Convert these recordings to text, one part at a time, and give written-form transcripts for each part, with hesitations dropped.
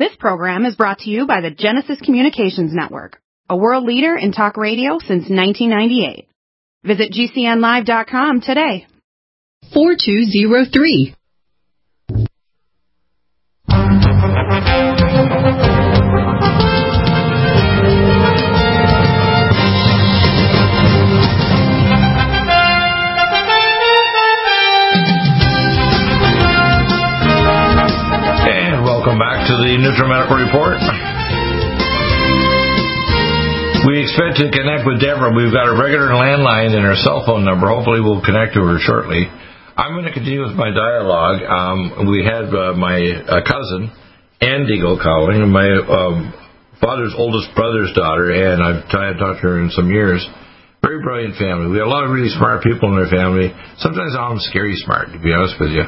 This program is brought to you by the Genesis Communications Network, a world leader in talk radio since 1998. Visit GCNlive.com today. 4203. Welcome back to the NutriMedical Report. We expect to connect with Deborah. We've got a regular landline and her cell phone number. Hopefully we'll connect to her shortly. I'm going to continue with my dialogue. We had my cousin, Andigo calling, my father's oldest brother's daughter, and I've talked to her in some years. Very brilliant family. We have a lot of really smart people in their family. Sometimes I'm scary smart, to be honest with you.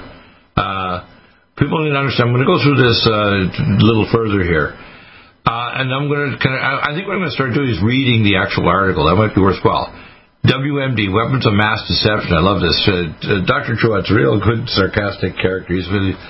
People need to understand. I'm going to go through this a little further here. And I'm going to I think what I'm going to start doing is reading the actual article. That might be worthwhile. WMD, Weapons of Mass Deception. I love this. Dr. Truett's a real good, sarcastic character. He's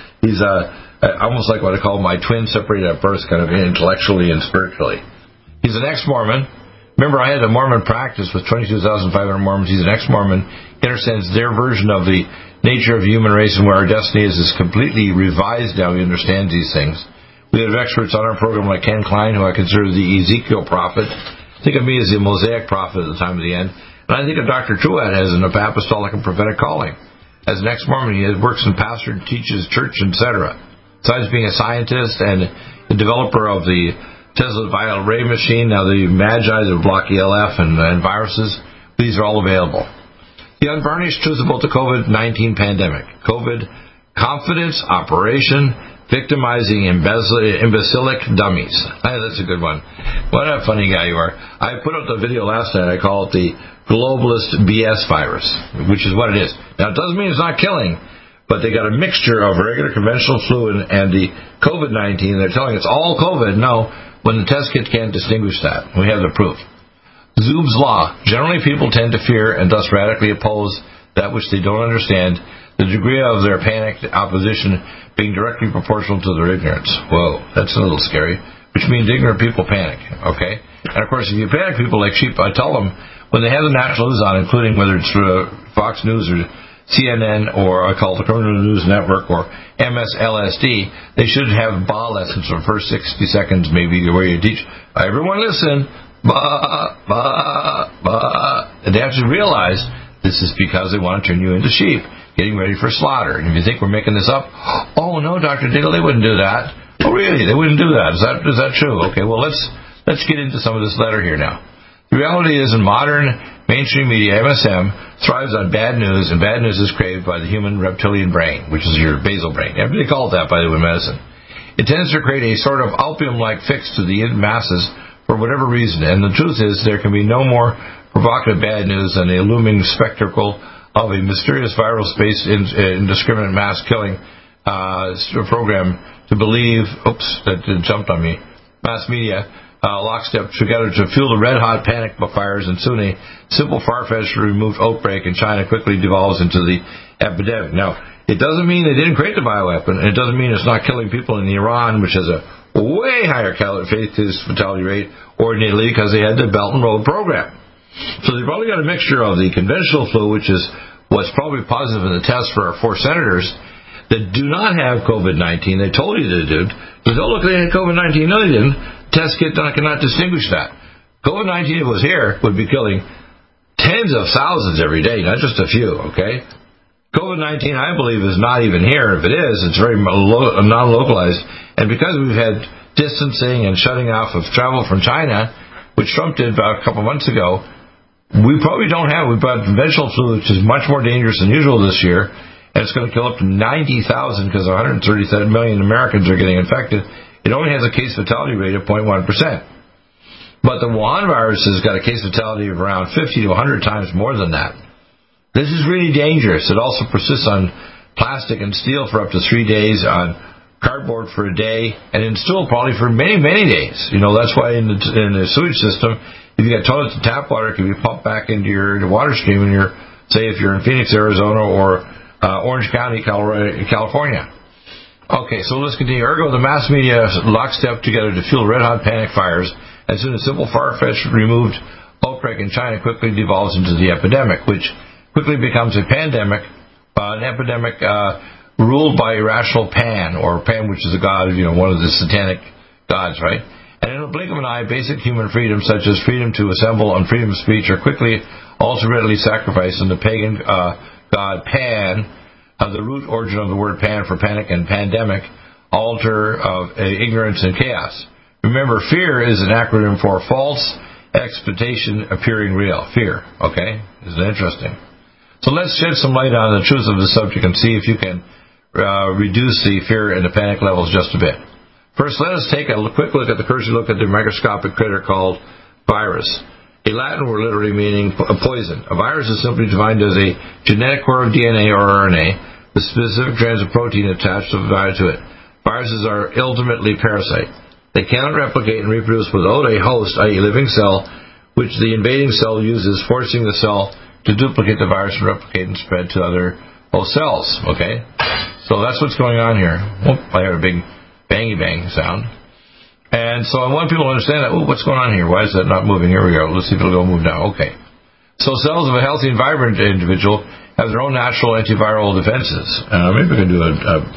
almost like what I call my twin separated at birth, kind of intellectually and spiritually. He's an ex-Mormon. Remember, I had a Mormon practice with 22,500 Mormons. He's an ex-Mormon. He understands their version of the nature of the human race and where our destiny is completely revised now. He understands these things. We have experts on our program like Ken Klein, who I consider the Ezekiel prophet. Think of me as the Mosaic prophet at the time of the end. And I think of Dr. Truett as an apostolic and prophetic calling. As an ex-Mormon, he works in pastor, teaches church, etc. Besides being a scientist and the developer of the Tesla Violet Ray machine, now the Magi that block ELF and viruses, these are all available. The unvarnished truth about the COVID-19 pandemic. COVID, confidence, operation, victimizing imbecilic dummies. Hey, that's a good one. What a funny guy you are. I put up the video last night. I call it the globalist BS virus, which is what it is. Now, it doesn't mean it's not killing, but they got a mixture of regular conventional flu and the COVID-19. They're telling it's all COVID. No, when the test kit can't distinguish that. We have the proof. Zoob's Law. Generally, people tend to fear and thus radically oppose that which they don't understand, the degree of their panicked opposition being directly proportional to their ignorance. Whoa, that's a little scary, which means ignorant people panic, okay? And, of course, if you panic people like sheep, I tell them, when they have the national news on, including whether it's Fox News or CNN or I call it the Criminal News Network or MSLSD, they should have ba lessons for the first 60 seconds maybe where you teach, everyone listen, ba, ba, ba. And they have to realize this is because they want to turn you into sheep, getting ready for slaughter. And if you think we're making this up, oh no, Dr. Diggle, they wouldn't do that. Oh really? They wouldn't do that. Is that true? Okay, well let's get into some of this letter here now. The reality is in modern mainstream media, MSM thrives on bad news, and bad news is craved by the human reptilian brain, which is your basal brain. Everybody calls it that, by the way, in medicine. It tends to create a sort of opium-like fix to the masses for whatever reason, and the truth is there can be no more provocative bad news than the looming spectacle of a mysterious viral space indiscriminate mass killing program to believe, that jumped on me, mass media, lockstep together to fuel the red-hot panic fires, and soon a simple, far-fetched, removed outbreak in China quickly devolves into the epidemic. Now, it doesn't mean they didn't create the bioweapon, and it doesn't mean it's not killing people in Iran, which has a way higher fatality rate, or in Italy, because they had the Belt and Road program. So they've probably got a mixture of the conventional flu, which is what's probably positive in the test for our 4 senators that do not have COVID-19. They told you they did. But oh, look, they had COVID-19. No, they didn't. Test kit cannot distinguish that. COVID-19, if it was here, would be killing tens of thousands every day, not just a few, okay? COVID-19, I believe, is not even here. If it is, it's very non-localized. And because we've had distancing and shutting off of travel from China, which Trump did about a couple months ago, we probably don't have. We've got conventional flu, which is much more dangerous than usual this year, and it's going to kill up to 90,000 because 137 million Americans are getting infected. It only has a case fatality rate of 0.1%. But the Wuhan virus has got a case fatality of around 50 to 100 times more than that. This is really dangerous. It also persists on plastic and steel for up to 3 days, on cardboard for a day, and in stool probably for many, many days. You know, that's why in the sewage system, if you got toilets and tap water, it can be pumped back into your water stream in your, say if you're in Phoenix, Arizona, or Orange County, California. Okay, so let's continue. Ergo, the mass media lockstep together to fuel red-hot panic fires. As soon as simple, far-fetched, removed outbreak in China quickly devolves into the epidemic, which quickly becomes a pandemic, an epidemic ruled by irrational Pan, or Pan, which is a god, one of the satanic gods, right? And in a blink of an eye, basic human freedoms such as freedom to assemble and freedom of speech are quickly ultimately sacrificed in the pagan god Pan, the root origin of the word Pan for panic and pandemic, altar of ignorance and chaos. Remember, fear is an acronym for false expectation appearing real. Fear, okay? Isn't it interesting? So let's shed some light on the truth of the subject and see if you can reduce the fear and the panic levels just a bit. First, let us take a quick look at the cursory look at the microscopic critter called virus. A Latin word literally meaning poison. A virus is simply defined as a genetic core of DNA or RNA, the specific strands of protein attached to it. Viruses are ultimately parasite. They cannot replicate and reproduce without a host, i.e. living cell, which the invading cell uses, forcing the cell to duplicate the virus and replicate and spread to other host cells. Okay? So that's what's going on here. Oh, I heard a big bangy bang sound. And so I want people to understand that, what's going on here? Why is that not moving? Here we go. Let's see if it'll go move now. Okay. So cells of a healthy and vibrant individual have their own natural antiviral defenses. Maybe we can do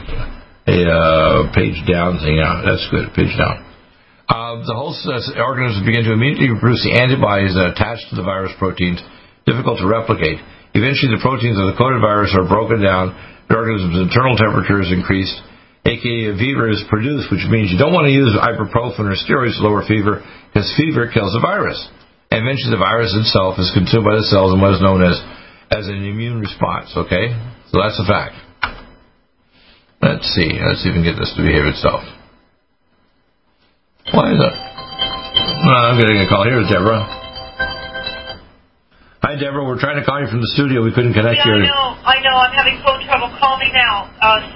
a page down thing. Yeah, that's good. Page down. The host organisms begin to immediately produce the antibodies that attach to the virus proteins, difficult to replicate. Eventually, the proteins of the coded virus are broken down, the organism's internal temperature is increased, aka fever is produced, which means you don't want to use ibuprofen or steroids to lower fever, because fever kills the virus. And eventually the virus itself is consumed by the cells in what is known as an immune response, okay? So that's a fact. Let's see if we can get this to behave itself. Why is that? No, I'm getting a call. Here's Deborah. Hi, Deborah. We're trying to call you from the studio. We couldn't connect you. I know. I'm having phone trouble. Call me now.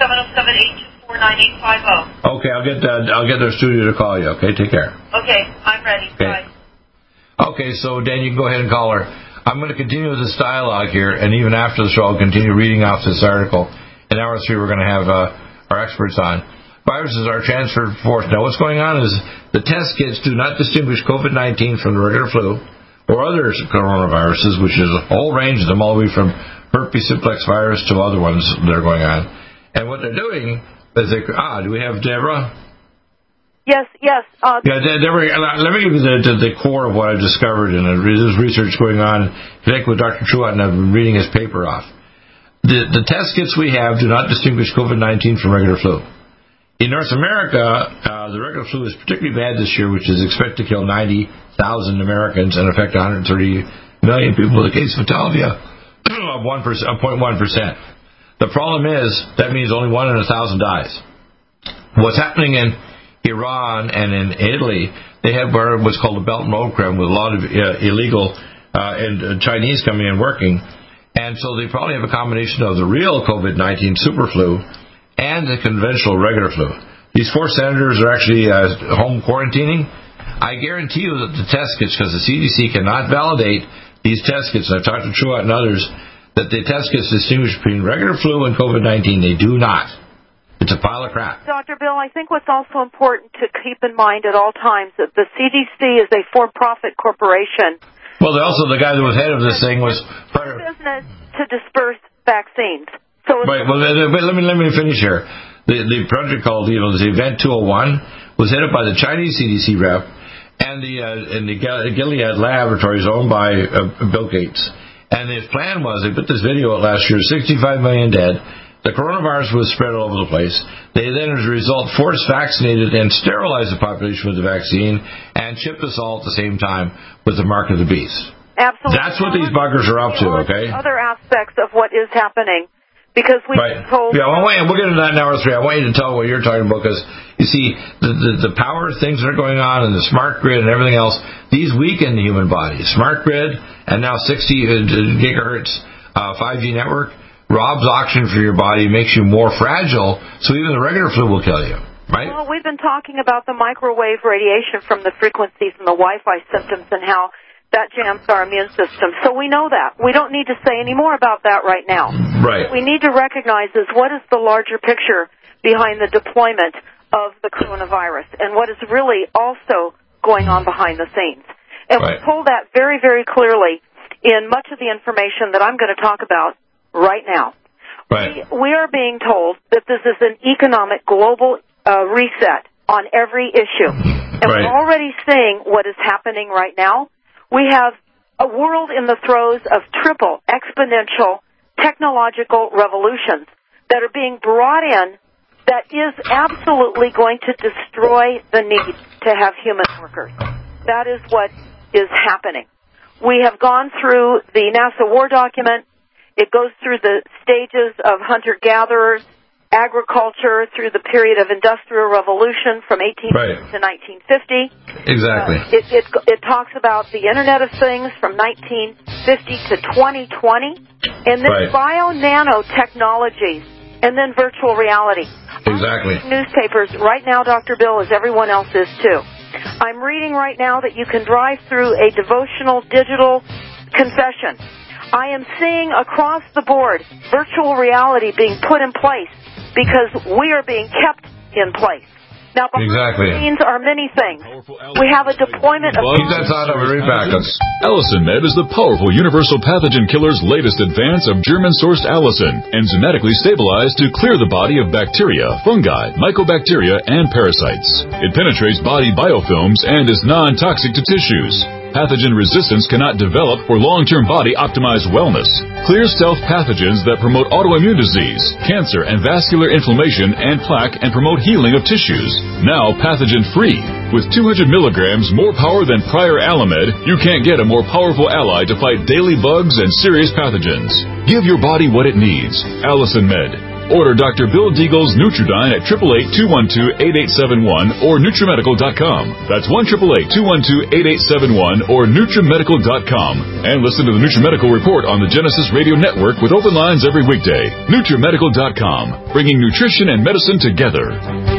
707-824-9850. Okay, I'll get their studio to call you. Okay, take care. Okay, I'm ready. Okay. Bye. Okay, so Dan, you can go ahead and call her. I'm going to continue this dialogue here, and even after the show, I'll continue reading off this article. In hour 3, we're going to have our experts on. Viruses are transferred forth. Now, what's going on is the test kits do not distinguish COVID-19 from the regular flu or other coronaviruses, which is a whole range of them, all the way from herpes simplex virus to other ones that are going on. And what they're doing is do we have Deborah? Yes. Deborah, let me give you the core of what I've discovered, and there's research going on connected with Dr. Truott, and I've been reading his paper off. The test kits we have do not distinguish COVID-19 from regular flu. In North America, the regular flu is particularly bad this year, which is expected to kill 90,000 Americans and affect 130 million people with a case fatality of 0.1%. The problem is that means only 1 in 1,000 dies. What's happening in Iran and in Italy, they have what's called a Belt and Road program with a lot of illegal and Chinese coming in working. And so they probably have a combination of the real COVID-19 super flu and the conventional regular flu. These 4 senators are actually home quarantining. I guarantee you that the test kits, because the CDC cannot validate these test kits, and I've talked to Truott and others, that the test kits distinguish between regular flu and COVID-19. They do not. It's a pile of crap. Dr. Bill, I think what's also important to keep in mind at all times that the CDC is a for-profit corporation. Well, also the guy that was head of this thing was business to disperse vaccines. So right. Well, let me finish here. The project called, this Event 201 was headed by the Chinese CDC rep and the Gilead Laboratories owned by Bill Gates. And his plan was, they put this video out last year, 65 million dead. The coronavirus was spread all over the place. They then, as a result, forced vaccinated and sterilized the population with the vaccine and shipped us all at the same time with the mark of the beast. Absolutely. That's what these buggers are up to, okay? Other aspects of what is happening. Because we've been told... Yeah, well, we'll get into that in hour 3. I want you to tell what you're talking about, because, you see, the power things that are going on and the smart grid and everything else, these weaken the human body. Smart grid and now 60 gigahertz 5G network robs oxygen for your body, makes you more fragile, so even the regular flu will kill you, right? Well, we've been talking about the microwave radiation from the frequencies and the Wi-Fi symptoms and how that jams our immune system. So we know that. We don't need to say any more about that right now. Right. What we need to recognize is what is the larger picture. behind the deployment of the coronavirus and what is really also going on behind the scenes. And Right. we're told that very, very clearly in much of the information that I'm going to talk about right now. Right. We are being told that this is an economic global reset on every issue. And Right. we're already seeing what is happening right now. We have a world in the throes of triple exponential technological revolutions that are being brought in that is absolutely going to destroy the need to have human workers. That is what is happening. We have gone through the NASA war document. It goes through the stages of hunter-gatherers, agriculture, through the period of industrial revolution from 1800 to 1950. Exactly. It talks about the Internet of Things from 1950 to 2020, and then Right. bio-nanotechnologies, and then virtual reality. Exactly. I'm reading newspapers right now, Dr. Bill, as everyone else is too. I'm reading right now that you can drive through a devotional digital confession. I am seeing across the board virtual reality being put in place because we are being kept in place. Now, behind Exactly. the scenes are many things. We have a deployment of... Keep that thought of back. Allicin Med is the powerful universal pathogen killer's latest advance of German-sourced allicin, enzymatically stabilized to clear the body of bacteria, fungi, mycobacteria, and parasites. It penetrates body biofilms and is non-toxic to tissues. Pathogen resistance cannot develop for long-term body-optimized wellness. Clear stealth pathogens that promote autoimmune disease, cancer, and vascular inflammation and plaque and promote healing of tissues. Now pathogen-free. With 200 milligrams more power than prior Alamed, you can't get a more powerful ally to fight daily bugs and serious pathogens. Give your body what it needs. Allicin Med. Order Dr. Bill Deagle's Nutridyne at 888-212-8871 or NutriMedical.com. That's 1-888-212-8871 or NutriMedical.com. And listen to the NutriMedical Report on the Genesis Radio Network with open lines every weekday. NutriMedical.com, bringing nutrition and medicine together.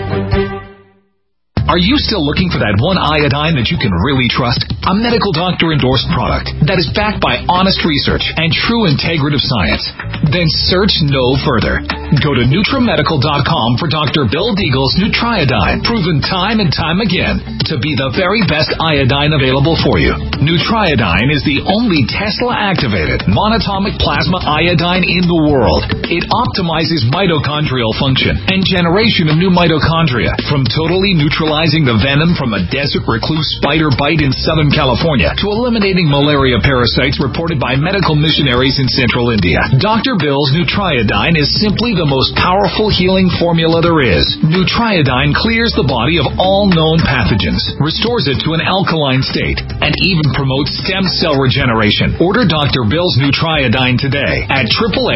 Are you still looking for that one iodine that you can really trust? A medical doctor-endorsed product that is backed by honest research and true integrative science? Then search no further. Go to NutriMedical.com for Dr. Bill Deagle's Nutriodine, proven time and time again to be the very best iodine available for you. Nutriodine is the only Tesla-activated monatomic plasma iodine in the world. It optimizes mitochondrial function and generation of new mitochondria from totally neutralizing the venom from a desert recluse spider bite in Southern California to eliminating malaria parasites reported by medical missionaries in central India. Dr. Bill's Nutriodine is simply the most powerful healing formula there is. Nutriodine clears the body of all known pathogens, restores it to an alkaline state, and even promotes stem cell regeneration. Order Dr. Bill's Nutriodine today at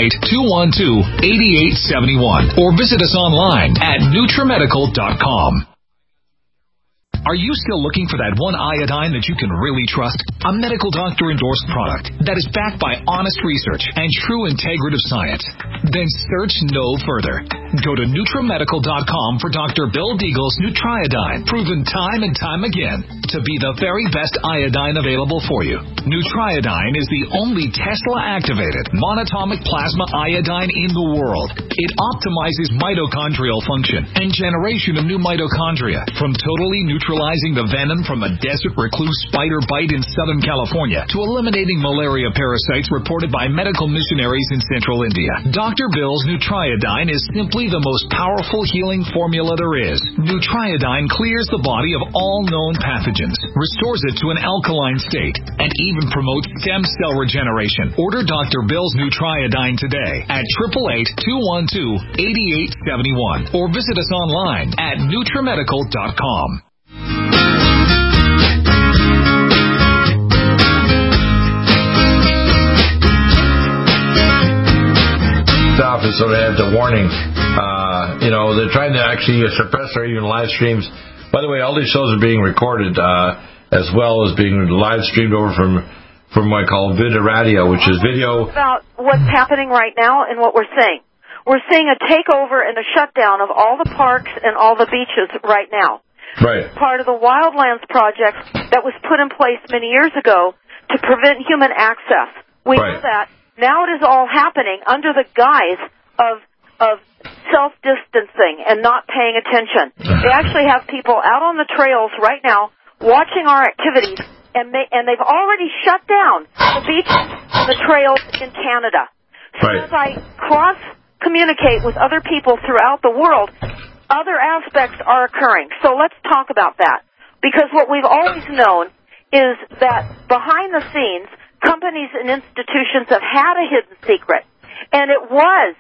888-212-8871 or visit us online at NutriMedical.com. Are you still looking for that one iodine that you can really trust? A medical doctor-endorsed product that is backed by honest research and true integrative science? Then search no further. Go to NutriMedical.com for Dr. Bill Deagle's Nutriodine, proven time and time again to be the very best iodine available for you. Nutriodine is the only Tesla-activated monatomic plasma iodine in the world. It optimizes mitochondrial function and generation of new mitochondria from totally neutralizing the venom from a desert recluse spider bite in Southern California to eliminating malaria parasites reported by medical missionaries in central India. Dr. Bill's Nutriodine is simply the most powerful healing formula there is. Nutriodine clears the body of all known pathogens, restores it to an alkaline state, and even promotes stem cell regeneration. Order Dr. Bill's Nutriodine today at 888-212-8871 or visit us online at NutriMedical.com. Stuff is sort of had the warning. They're trying to actually suppress our even live streams. By the way, all these shows are being recorded as well as being live streamed over from what I call Vida Radio, which is video. About what's happening right now and what we're seeing. We're seeing a takeover and a shutdown of all the parks and all the beaches right now. Right. Part of the Wildlands project that was put in place many years ago to prevent human access. We know that. Now it is all happening under the guise of of self-distancing and not paying attention. They actually have people out on the trails right now watching our activities, and they've already shut down the beaches and the trails in Canada. So as I cross-communicate with other people throughout the world, other aspects are occurring. So let's talk about that. Because what we've always known is that behind the scenes, companies and institutions have had a hidden secret, and it was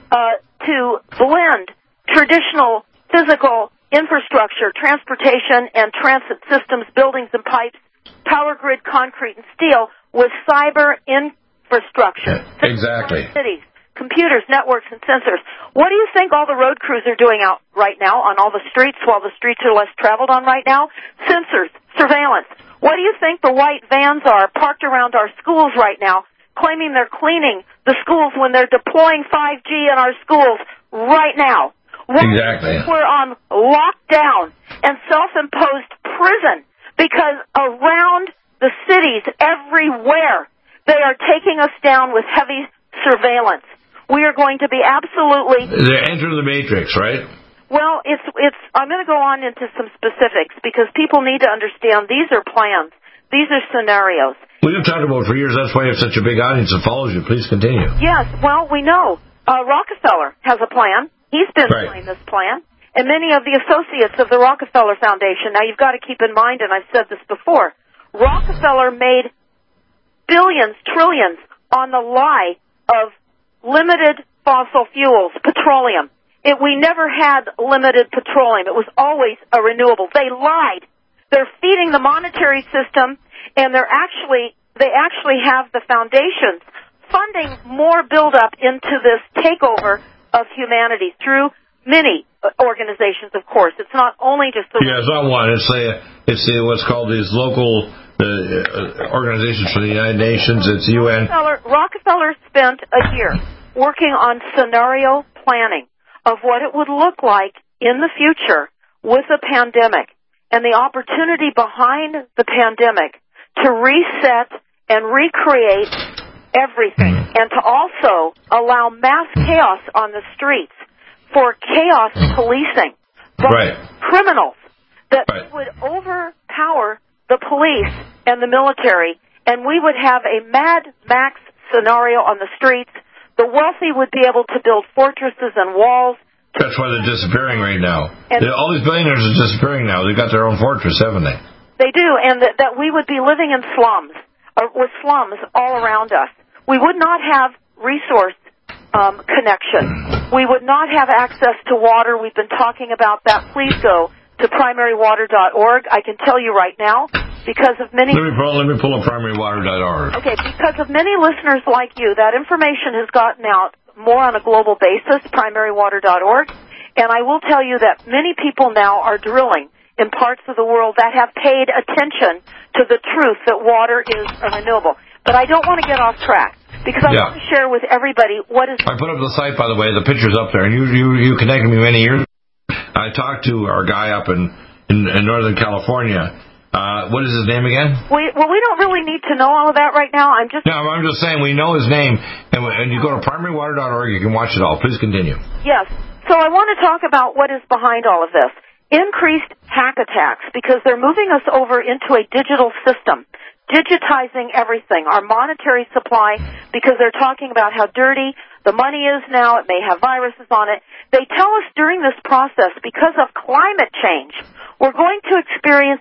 to blend traditional physical infrastructure, transportation and transit systems, buildings and pipes, power grid, concrete and steel with cyber infrastructure. Exactly. Cities, computers, networks and sensors. What do you think all the road crews are doing out right now on all the streets while the streets are less traveled on right now? Sensors, surveillance. What do you think the white vans are parked around our schools right now, claiming they're cleaning the schools when they're deploying 5G in our schools right now? Exactly. We're on lockdown and self-imposed prison because around the cities, everywhere, they are taking us down with heavy surveillance. We are going to be absolutely... They enter the matrix, right? Well, I'm going to go on into some specifics because people need to understand these are plans. These are scenarios. We've talked about it for years. That's why you have such a big audience that follows you. Please continue. Yes, well, we know. Rockefeller has a plan. He's been behind this plan. And many of the associates of the Rockefeller Foundation. Now, you've got to keep in mind, and I've said this before, Rockefeller made billions, trillions on the lie of limited fossil fuels, petroleum. We never had limited petroleum. It was always a renewable. They lied. They're feeding the monetary system, and they actually have the foundations funding more buildup into this takeover of humanity through many organizations, of course. It's not only just the... Yeah, it's not one. It's what's called these local organizations for the United Nations. It's UN. Rockefeller spent a year working on scenario planning of what it would look like in the future with a pandemic and the opportunity behind the pandemic to reset and recreate everything and to also allow mass chaos on the streets for chaos policing by criminals that would overpower the police and the military, and we would have a Mad Max scenario on the streets. The wealthy would be able to build fortresses and walls. That's why they're disappearing right now. All these billionaires are disappearing now. They've got their own fortress, haven't they? They do, and that we would be living in slums, or with slums all around us. We would not have resource connection. We would not have access to water. We've been talking about that. Please go to primarywater.org. I can tell you right now, because of many... Let me pull up primarywater.org. Okay, because of many listeners like you, that information has gotten out more on a global basis, primarywater.org, and I will tell you that many people now are drilling in parts of the world that have paid attention to the truth that water is a renewable. But I don't want to get off track, because I want to share with everybody what is... I put up the site, by the way, the picture's up there, and you connected me many years ago. I talked to our guy up in Northern California. What is his name again? We don't really need to know all of that right now. I'm just saying we know his name, and you go to primarywater.org, you can watch it all. Please continue. Yes. So I want to talk about what is behind all of this. Increased hack attacks, because they're moving us over into a digital system, digitizing everything, our monetary supply, because they're talking about how dirty the money is now. It may have viruses on it. They tell us during this process, because of climate change, we're going to experience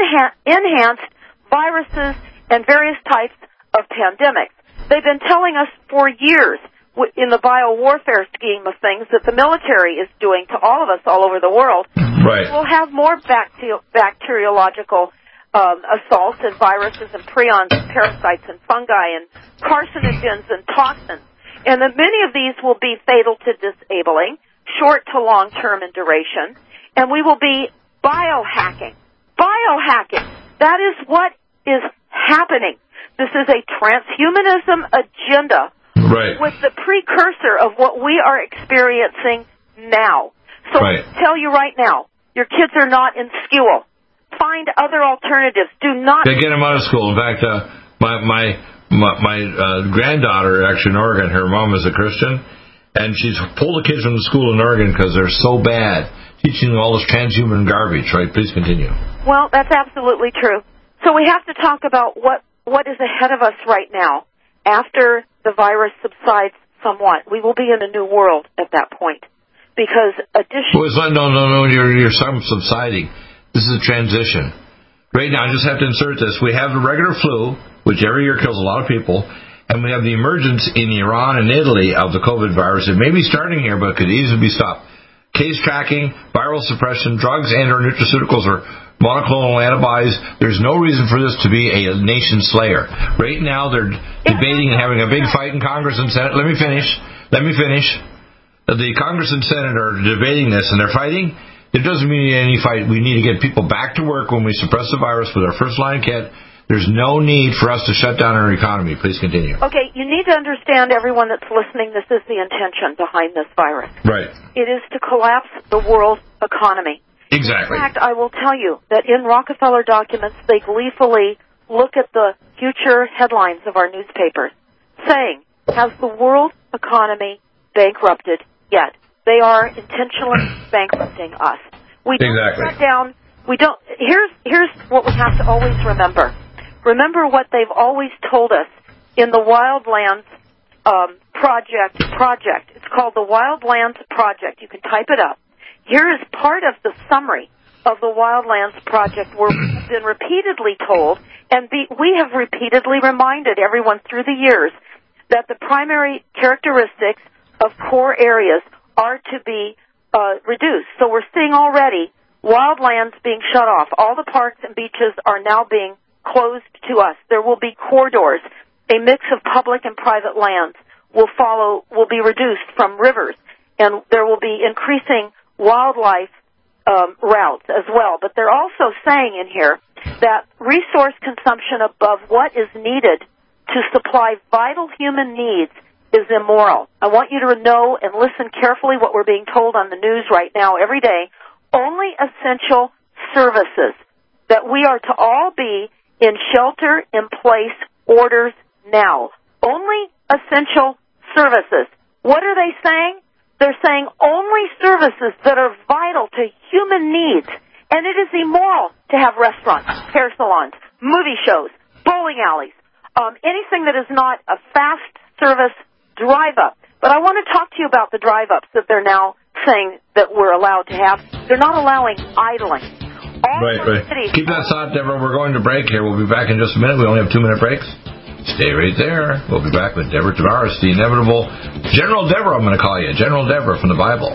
enhanced viruses and various types of pandemics. They've been telling us for years in the biowarfare scheme of things that the military is doing to all of us all over the world. Right. We'll have more bacteriological assaults and viruses and prions and parasites and fungi and carcinogens and toxins. And that many of these will be fatal to disabling, short to long-term in duration, and we will be biohacking. Biohacking. That is what is happening. This is a transhumanism agenda with the precursor of what we are experiencing now. So I tell you right now, your kids are not in school. Find other alternatives. Do not... They get them out of school. In fact, my granddaughter, actually in Oregon, her mom is a Christian, And she's pulled the kids from the school in Oregon because they're so bad, teaching them all this transhuman garbage, right? Please continue. Well, that's absolutely true. So we have to talk about what is ahead of us right now. After the virus subsides somewhat, we will be in a new world at that point. Because no, you're subsiding. This is a transition. Right now, I just have to insert this. We have the regular flu, which every year kills a lot of people, and we have the emergence in Iran and Italy of the COVID virus. It may be starting here, but it could easily be stopped. Case tracking, viral suppression, drugs and or nutraceuticals or monoclonal antibodies. There's no reason for this to be a nation slayer. Right now, they're debating and having a big fight in Congress and Senate. Let me finish. The Congress and Senate are debating this, and they're fighting. It doesn't mean any fight. We need to get people back to work when we suppress the virus with our first line kit. There's no need for us to shut down our economy. Please continue. Okay, you need to understand, everyone that's listening, this is the intention behind this virus. Right. It is to collapse the world economy. Exactly. In fact, I will tell you that in Rockefeller documents, they gleefully look at the future headlines of our newspapers, saying, has the world economy bankrupted yet? They are intentionally bankrupting us. We don't shut down. We don't. Here's what we have to always remember. Remember what they've always told us in the Wildlands project. It's called the Wildlands Project. You can type it up. Here is part of the summary of the Wildlands Project, where we've been repeatedly told, and we have repeatedly reminded everyone through the years that the primary characteristics of core areas are to be reduced. So we're seeing already wildlands being shut off. All the parks and beaches are now being closed to us. There will be corridors. A mix of public and private lands will be reduced from rivers, and there will be increasing wildlife routes as well. But they're also saying in here that resource consumption above what is needed to supply vital human needs is immoral. I want you to know and listen carefully what we're being told on the news right now every day. Only essential services, that we are to all be in shelter-in-place orders now. Only essential services. What are they saying? They're saying only services that are vital to human needs. And it is immoral to have restaurants, hair salons, movie shows, bowling alleys, anything that is not a fast service drive-up. But I want to talk to you about the drive-ups that they're now saying that we're allowed to have. They're not allowing idling. Right. Keep that thought, Deborah. We're going to break here. We'll be back in just a minute. We only have 2-minute breaks. Stay right there. We'll be back with Deborah Tavares, the inevitable General Deborah, I'm going to call you. General Deborah from the Bible.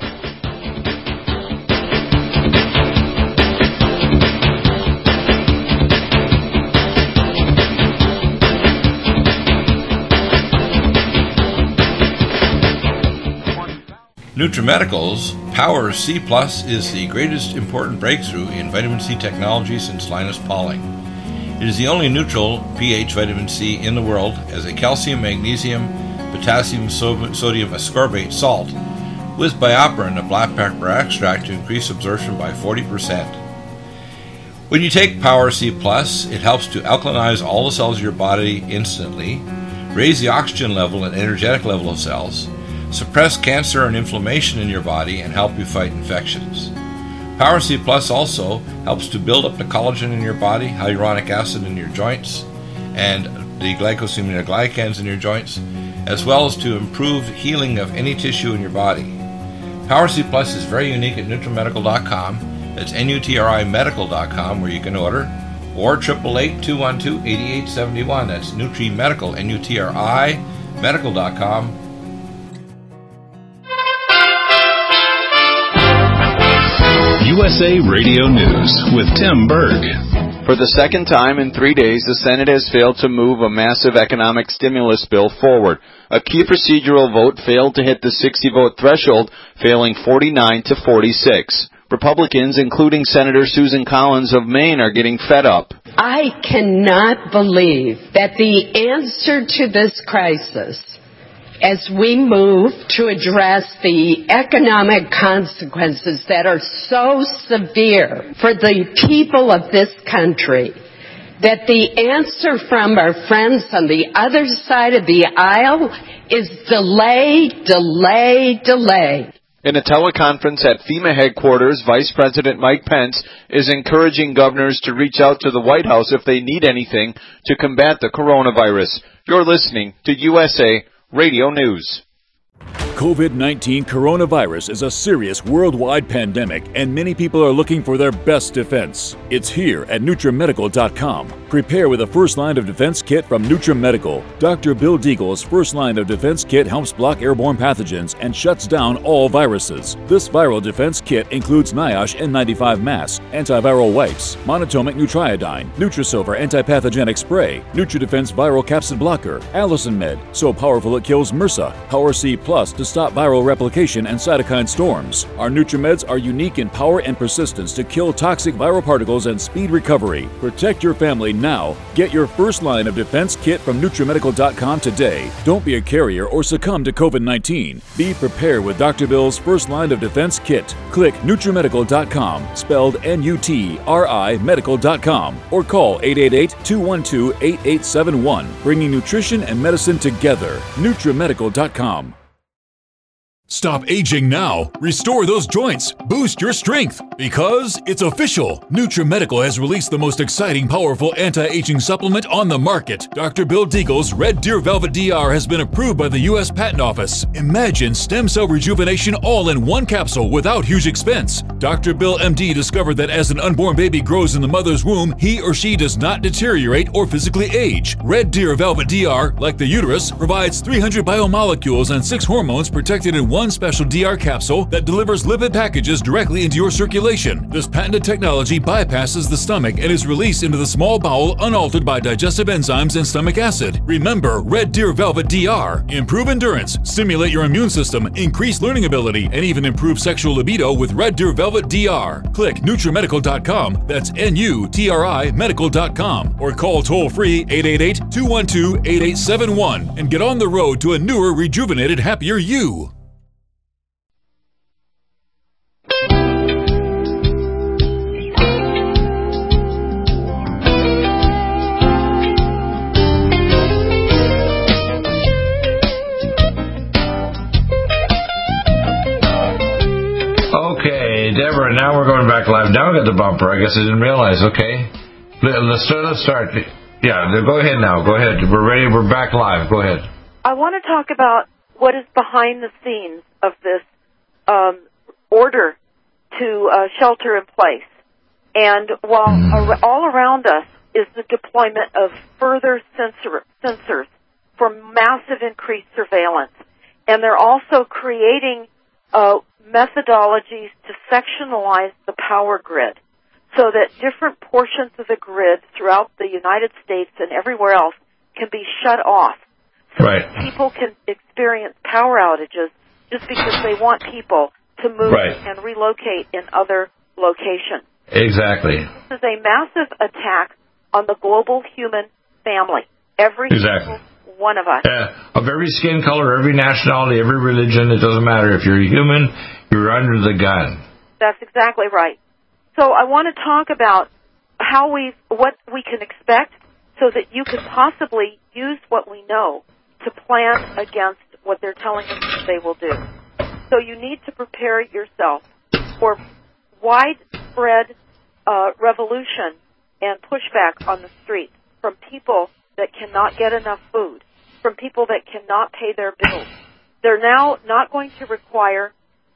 NutriMedical's Power C Plus is the greatest important breakthrough in vitamin C technology since Linus Pauling. It is the only neutral pH vitamin C in the world as a calcium, magnesium, potassium, sodium ascorbate salt with BioPerine, a black pepper extract, to increase absorption by 40%. When you take Power C Plus, it helps to alkalinize all the cells of your body instantly, raise the oxygen level and energetic level of cells, suppress cancer and inflammation in your body, and help you fight infections. Power C Plus also helps to build up the collagen in your body, hyaluronic acid in your joints, and the glycosaminoglycans in your joints, as well as to improve healing of any tissue in your body. Power C Plus is very unique at NutriMedical.com. That's NutriMedical.com, where you can order, or 888-212-8871. That's NutriMedical, N-U-T-R-I, medical.com. USA Radio News with Tim Berg. For the second time in 3 days, the Senate has failed to move a massive economic stimulus bill forward. A key procedural vote failed to hit the 60-vote threshold, failing 49 to 46. Republicans, including Senator Susan Collins of Maine, are getting fed up. I cannot believe that the answer to this crisis, as we move to address the economic consequences that are so severe for the people of this country, that the answer from our friends on the other side of the aisle is delay, delay, delay. In a teleconference at FEMA headquarters, Vice President Mike Pence is encouraging governors to reach out to the White House if they need anything to combat the coronavirus. You're listening to USA Radio News. COVID-19 coronavirus is a serious worldwide pandemic, and many people are looking for their best defense. It's here at NutriMedical.com. Prepare with a first line of defense kit from NutriMedical. Dr. Bill Deagle's first line of defense kit helps block airborne pathogens and shuts down all viruses. This viral defense kit includes NIOSH N95 mask, antiviral wipes, monatomic Nutriodine, Nutrisilver antipathogenic spray, NutriDefense viral capsid blocker, Allison Med, so powerful it kills MRSA, Power C Plus to stop viral replication and cytokine storms. Our NutriMeds are unique in power and persistence to kill toxic viral particles and speed recovery. Protect your family now. Get your first line of defense kit from NutriMedical.com today. Don't be a carrier or succumb to COVID-19. Be prepared with Dr. Bill's first line of defense kit. Click NutriMedical.com, spelled N-U-T-R-I Medical.com, or call 888-212-8871, bringing nutrition and medicine together. NutriMedical.com. Stop aging now. Restore those joints. Boost your strength. Because it's official. NutriMedical has released the most exciting, powerful anti-aging supplement on the market. Dr. Bill Deagle's Red Deer Velvet DR has been approved by the U.S. Patent Office. Imagine stem cell rejuvenation all in one capsule without huge expense. Dr. Bill MD discovered that as an unborn baby grows in the mother's womb, he or she does not deteriorate or physically age. Red Deer Velvet DR, like the uterus, provides 300 biomolecules and 6 hormones protected in one special DR capsule that delivers lipid packages directly into your circulation. This patented technology bypasses the stomach and is released into the small bowel unaltered by digestive enzymes and stomach acid. Remember Red Deer Velvet DR. Improve endurance, stimulate your immune system, increase learning ability, and even improve sexual libido with Red Deer Velvet DR. Click NutriMedical.com, that's N-U-T-R-I Medical.com, or call toll-free 888-212-8871 and get on the road to a newer, rejuvenated, happier you. Okay, Deborah, now we're going back live. Now we got the bumper. I guess I didn't realize. Okay. Let's start. Yeah, go ahead now. Go ahead. We're ready. We're back live. Go ahead. I want to talk about what is behind the scenes of this order to shelter in place. And while all around us is the deployment of further sensors for massive increased surveillance. And they're also creating methodologies to sectionalize the power grid so that different portions of the grid throughout the United States and everywhere else can be shut off. So that people can experience power outages just because they want people to move and relocate in other locations. Exactly. This is a massive attack on the global human family. Every single one of us. Of every skin color, every nationality, every religion, it doesn't matter. If you're human, you're under the gun. That's exactly right. So I want to talk about what we can expect so that you can possibly use what we know to plan against what they're telling us that they will do. So you need to prepare yourself for widespread revolution and pushback on the streets from people that cannot get enough food, from people that cannot pay their bills. They're now not going to require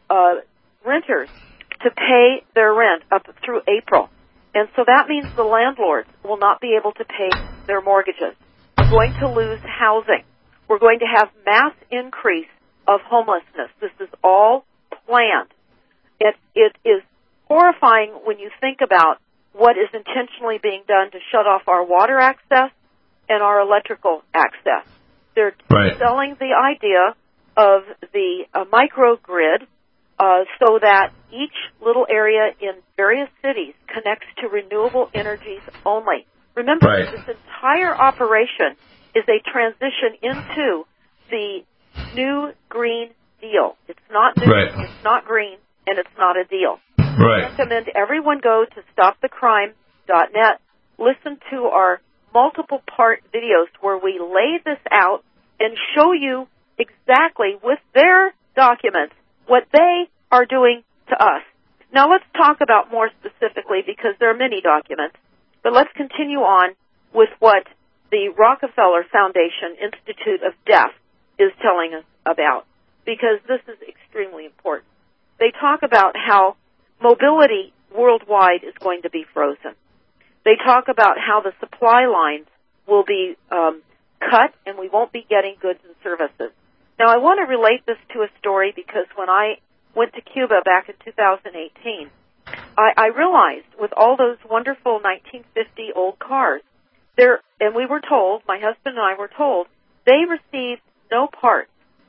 renters to pay their rent up through April. And so that means the landlords will not be able to pay their mortgages. We're going to lose housing. We're going to have mass increase of homelessness. This is all planned. It is horrifying when you think about what is intentionally being done to shut off our water access and our electrical access. They're selling the idea of the microgrid so that each little area in various cities connects to renewable energies only. Remember, this entire operation is a transition into the new Green Deal. It's not new, it's not green, and it's not a deal. I recommend everyone go to stopthecrime.net, listen to our multiple-part videos where we lay this out and show you exactly with their documents what they are doing to us. Now let's talk about more specifically, because there are many documents, but let's continue on with what the Rockefeller Foundation Institute of Death is telling us about, because this is extremely important. They talk about how mobility worldwide is going to be frozen. They talk about how the supply lines will be cut and we won't be getting goods and services. Now, I want to relate this to a story because when I went to Cuba back in 2018, I realized with all those wonderful 1950 old cars, and we were told, my husband and I were told, they received no parts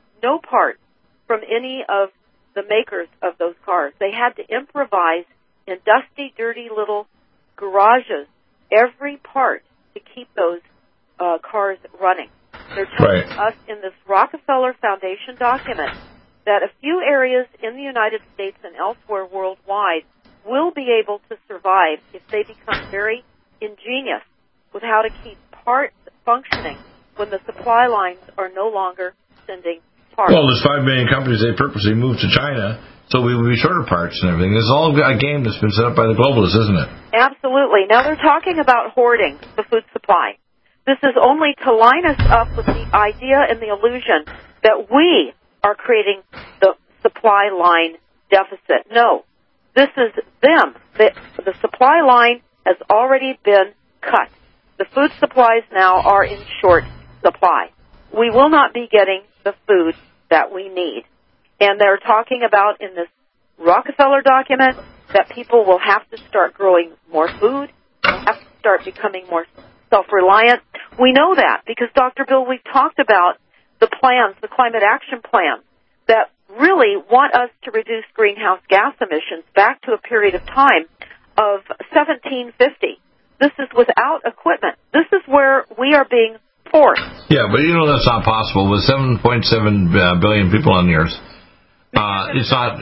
from any of the makers of those cars. They had to improvise in dusty, dirty little garages every part to keep those cars running. They're telling us in this Rockefeller Foundation document that a few areas in the United States and elsewhere worldwide will be able to survive if they become very ingenious with how to keep parts functioning when the supply lines are no longer sending parts. Well, there's 5 million companies they purposely moved to China, so we will be shorter parts and everything. This is all a game that's been set up by the globalists, isn't it? Absolutely. Now they're talking about hoarding the food supply. This is only to line us up with the idea and the illusion that we are creating the supply line deficit. No, this is them. The supply line has already been cut. The food supplies now are in short supply. We will not be getting the food that we need. And they're talking about in this Rockefeller document that people will have to start growing more food, will have to start becoming more self-reliant. We know that because, Dr. Bill, we've talked about the plans, the climate action plan, that really want us to reduce greenhouse gas emissions back to a period of time of 1750. This is without equipment. This is where we are being forced. Yeah, but you know that's not possible with 7.7 billion people on the Earth. It's not.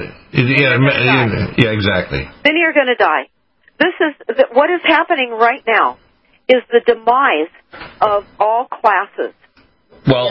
Yeah, exactly. Many are going to die. This is what is happening right now. Is the demise of all classes. Well,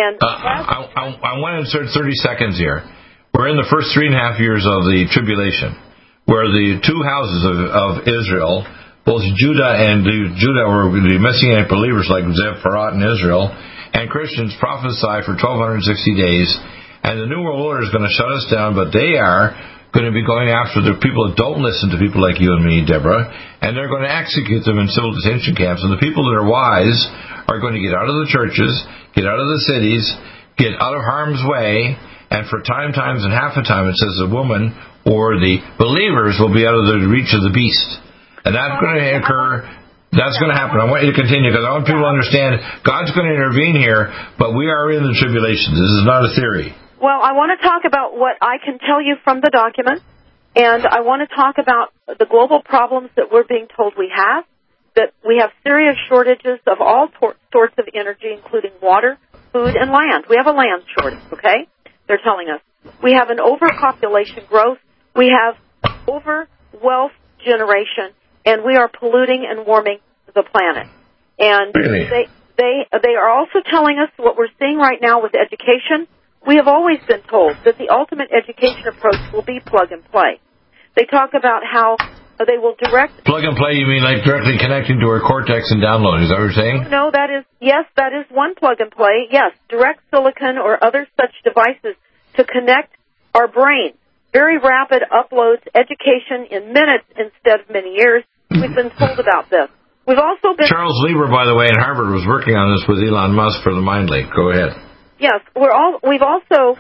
I want to insert 30 seconds here. We're in the first 3.5 years of the tribulation, where the two houses of Israel, both Judah were the Messianic believers like Zepharat in Israel, and Christians prophesy for 1,260 days, and the New World Order is going to shut us down, but they are going to be going after the people that don't listen to people like you and me, Deborah, and they're going to execute them in civil detention camps, and the people that are wise are going to get out of the churches, get out of the cities, get out of harm's way, and for times and half a time, it says the woman or the believers will be out of the reach of the beast. And that's going to occur. That's going to happen. I want you to continue because I want people to understand God's going to intervene here, but we are in the tribulation. This is not a theory. Well, I want to talk about what I can tell you from the document, and I want to talk about the global problems that we're being told we have, that we have serious shortages of all sorts of energy, including water, food, and land. We have a land shortage, okay? They're telling us. We have an overpopulation growth. We have over-wealth generation, and we are polluting and warming the planet. And really? they are also telling us what we're seeing right now with education. We have always been told that the ultimate education approach will be plug and play. They talk about how they will direct... Plug and play, you mean like directly connecting to our cortex and downloading, is that what you're saying? No, that is one plug and play. Yes, direct silicon or other such devices to connect our brains. Very rapid uploads, education in minutes instead of many years. We've been told about this. We've also been... Charles Lieber, by the way, in Harvard was working on this with Elon Musk for the MindLink. Go ahead. Yes, we've also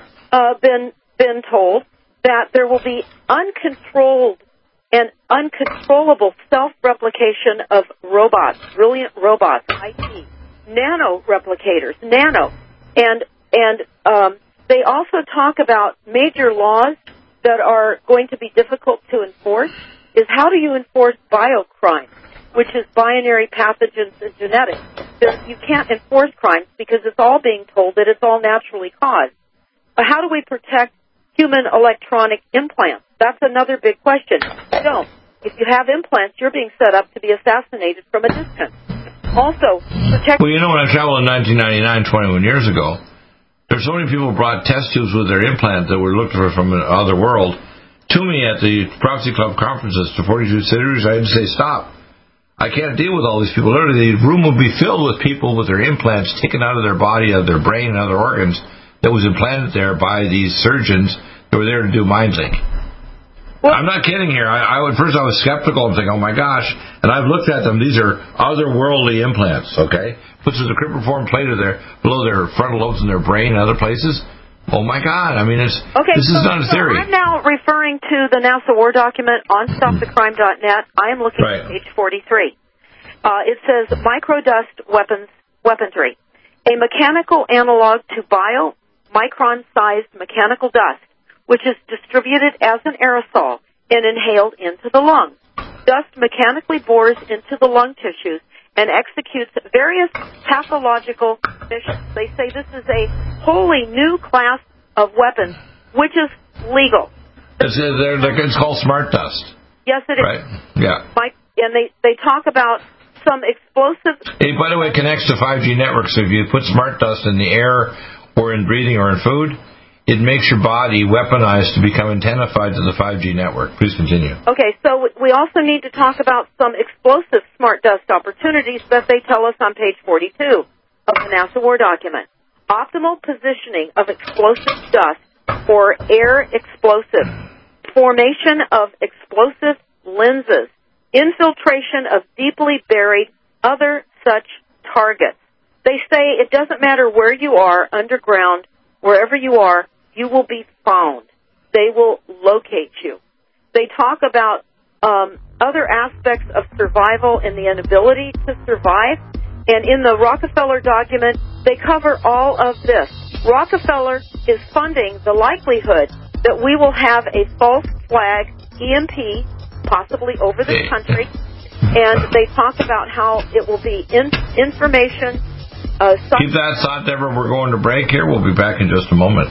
been told that there will be uncontrolled and uncontrollable self-replication of robots, brilliant robots, IT, nano-replicators, and they also talk about major laws that are going to be difficult to enforce. Is how do you enforce biocrime, which is binary pathogens and genetics? You can't enforce crimes because it's all being told that it's all naturally caused. But how do we protect human electronic implants? That's another big question. You don't. If you have implants, you're being set up to be assassinated from a distance. Also, protect... Well, you know, when I traveled in 1999, 21 years ago, There's so many people who brought test tubes with their implant that were looked for from another world to me at the Prophecy Club conferences to 42 cities. I had to say, stop. I can't deal with all these people. Literally, the room would be filled with people with their implants taken out of their body, out of their brain and other organs that was implanted there by these surgeons that were there to do mind link. Well, I'm not kidding here. I was skeptical and thinking, oh my gosh. And I've looked at them. These are otherworldly implants, okay? Puts a cribriform plate there below their frontal lobes in their brain and other places. Oh my God. I mean, this is not a theory. I'm now referring to the NASA War document on StopTheCrime.net. I am looking at page 43. It says microdust weaponry, a mechanical analog to micron-sized mechanical dust, which is distributed as an aerosol and inhaled into the lung. Dust mechanically bores into the lung tissues and executes various pathological missions. They say this is a wholly new class of weapons, which is legal. It's called smart dust. Yes, it is. Right? Yeah. And they talk about some explosive... Hey, by the way, it connects to 5G networks. So if you put smart dust in the air or in breathing or in food, it makes your body weaponized to become antennified to the 5G network. Please continue. Okay, so we also need to talk about some explosive smart dust opportunities that they tell us on page 42 of the NASA War document. Optimal positioning of explosive dust for air explosives, formation of explosive lenses, infiltration of deeply buried other such targets. They say it doesn't matter where you are, underground, wherever you are, you will be found. They will locate you. They talk about other aspects of survival and the inability to survive. And in the Rockefeller document, they cover all of this. Rockefeller is funding the likelihood that we will have a false flag EMP, possibly over this country. And they talk about how it will be information. Keep that thought, Deborah. We're going to break here. We'll be back in just a moment.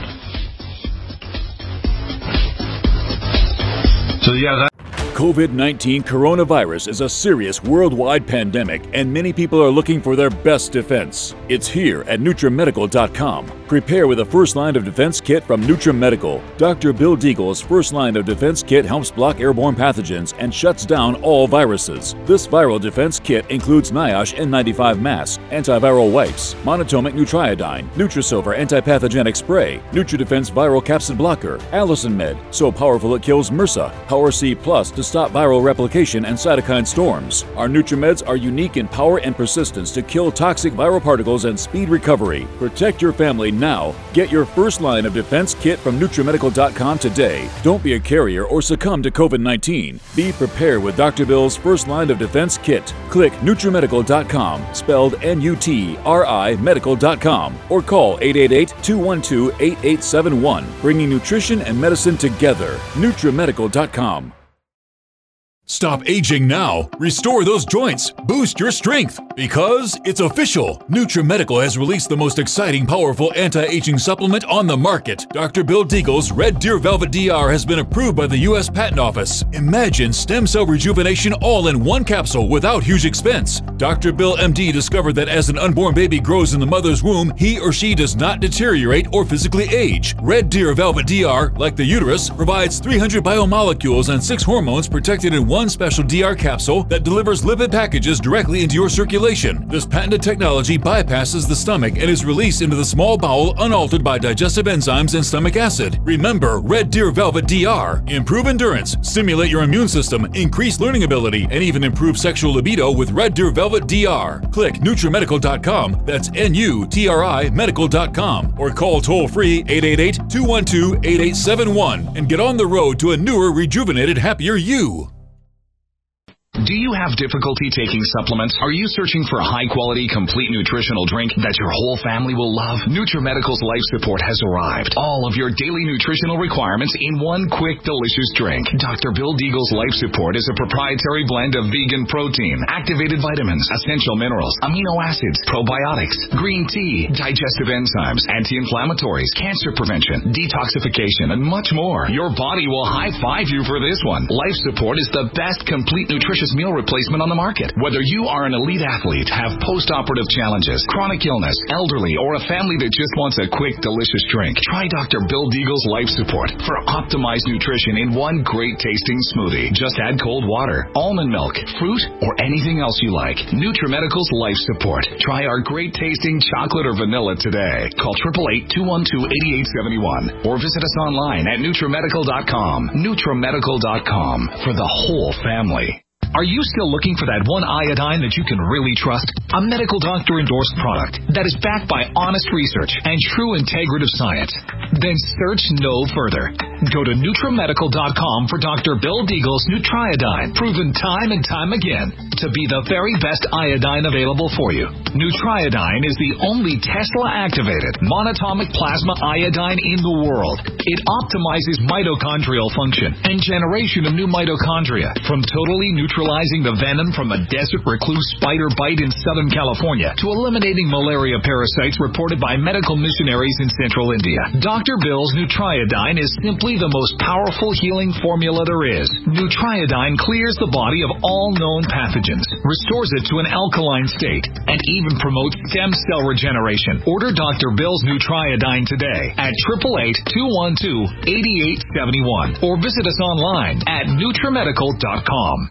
So, yeah, COVID-19 coronavirus is a serious worldwide pandemic, and many people are looking for their best defense. It's here at NutriMedical.com. Prepare with a first line of defense kit from NutriMedical. Dr. Bill Deagle's first line of defense kit helps block airborne pathogens and shuts down all viruses. This viral defense kit includes NIOSH N95 mask, antiviral wipes, monotomic Nutriodine, Nutrisilver antipathogenic spray, NutriDefense viral capsid blocker, Allison Med, so powerful it kills MRSA, Power C Plus to stop viral replication and cytokine storms. Our NutriMeds are unique in power and persistence to kill toxic viral particles and speed recovery. Protect your family now. Get your first line of defense kit from NutriMedical.com today. Don't be a carrier or succumb to COVID-19. Be prepared with Dr. Bill's first line of defense kit. Click NutriMedical.com, spelled N-U-T-R-I Medical.com, or call 888-212-8871, bringing nutrition and medicine together. NutriMedical.com. Stop aging now. Restore those joints. Boost your strength. Because it's official. NutriMedical has released the most exciting, powerful anti-aging supplement on the market. Dr. Bill Deagle's Red Deer Velvet DR has been approved by the U.S. Patent Office. Imagine stem cell rejuvenation all in one capsule without huge expense. Dr. Bill MD discovered that as an unborn baby grows in the mother's womb, he or she does not deteriorate or physically age. Red Deer Velvet DR, like the uterus, provides 300 biomolecules and 6 hormones protected in one special DR capsule that delivers lipid packages directly into your circulation. This patented technology bypasses the stomach and is released into the small bowel unaltered by digestive enzymes and stomach acid. Remember Red Deer Velvet DR. Improve endurance, stimulate your immune system, increase learning ability, and even improve sexual libido with Red Deer Velvet DR. Click NutriMedical.com, that's N-U-T-R-I Medical.com, or call toll-free 888-212-8871 and get on the road to a newer, rejuvenated, happier you. Do you have difficulty taking supplements? Are you searching for a high-quality, complete nutritional drink that your whole family will love? NutriMedical's Life Support has arrived. All of your daily nutritional requirements in one quick, delicious drink. Dr. Bill Deagle's Life Support is a proprietary blend of vegan protein, activated vitamins, essential minerals, amino acids, probiotics, green tea, digestive enzymes, anti-inflammatories, cancer prevention, detoxification, and much more. Your body will high-five you for this one. Life Support is the best complete nutrition nutritious meal replacement on the market. Whether you are an elite athlete, have post-operative challenges, chronic illness, elderly, or a family that just wants a quick, delicious drink, try Dr. Bill Deagle's Life Support for optimized nutrition in one great tasting smoothie. Just add cold water, almond milk, fruit, or anything else you like. NutriMedical's Life Support. Try our great tasting chocolate or vanilla today. Call 888-212-8871 or visit us online at NutriMedical.com. NutriMedical.com for the whole family. Are you still looking for that one iodine that you can really trust? A medical doctor endorsed product that is backed by honest research and true integrative science? Then search no further. Go to NutriMedical.com for Dr. Bill Deagle's Nutriodine, proven time and time again to be the very best iodine available for you. Nutriodine is the only Tesla-activated monatomic plasma iodine in the world. It optimizes mitochondrial function and generation of new mitochondria, from totally neutralizing the venom from a desert recluse spider bite in Southern California to eliminating malaria parasites reported by medical missionaries in Central India. Dr. Bill's Nutriodine is simply the most powerful healing formula there is. Nutriodine clears the body of all known pathogens, restores it to an alkaline state, and even promotes stem cell regeneration. Order Dr. Bill's Nutriodine today at 888-212-8871 or visit us online at NutriMedical.com.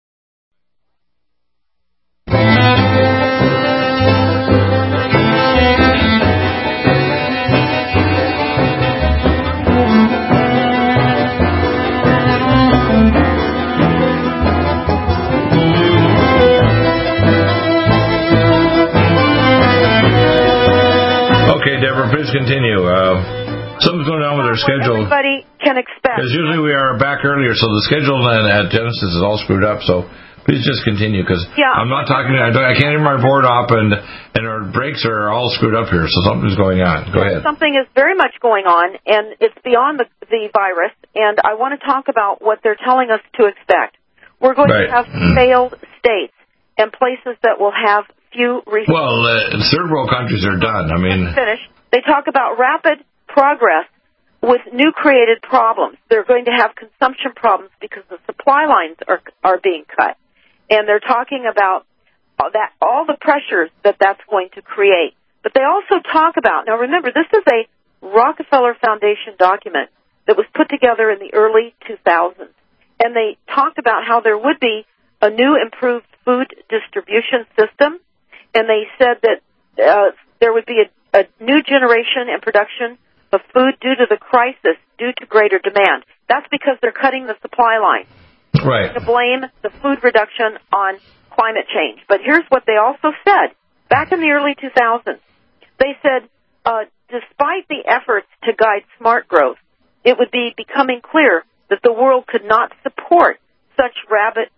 Okay, Deborah, please continue. Something's going on with our schedule. Everybody can expect. Because usually we are back earlier, so the schedule at Genesis is all screwed up. So please just continue, because I'm not talking. I can't hear my board up, and our breaks are all screwed up here. So something's going on. Go ahead. Something is very much going on, and it's beyond the virus. And I want to talk about what they're telling us to expect. We're going to have failed states and places that will have few resources. Well, third world countries are done. I mean, finish. They talk about rapid progress with new created problems. They're going to have consumption problems because the supply lines are being cut, and they're talking about that all the pressures that's going to create. But they also talk about, now remember, this is a Rockefeller Foundation document that was put together in the early 2000s, and they talked about how there would be a new improved food distribution system. And they said that there would be a new generation and production of food due to the crisis, due to greater demand. That's because they're cutting the supply line. Right. To blame the food reduction on climate change. But here's what they also said. Back in the early 2000s, they said, despite the efforts to guide smart growth, it would be becoming clear that the world could not support such rapid